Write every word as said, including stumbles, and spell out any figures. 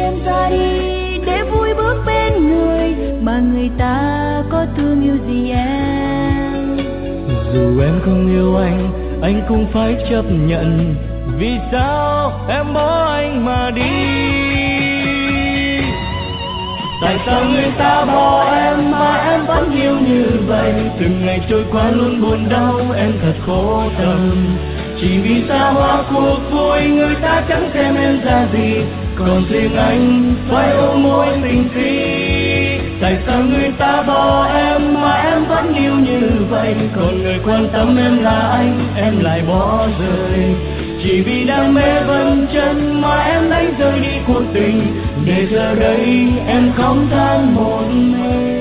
em ra đi để vui bước bên người mà người ta có thương yêu gì em. Dù em không yêu anh, anh cũng phải chấp nhận. Vì sao em bỏ anh mà đi? Tại sao người ta bỏ em mà em vẫn yêu như vậy? Từng ngày trôi qua luôn buồn đau, em thật khổ tâm. Chỉ vì xa hoa cuộc vui, người ta chẳng xem em ra gì, còn riêng anh phải ôm mối tình si. Tại sao người ta bỏ em mà em vẫn yêu như vậy? Còn người quan tâm em là anh, em lại bỏ rơi. Chỉ vì đam mê vẫn chân mà em đánh rơi đi cuộc tình, để giờ đây em không than một mình.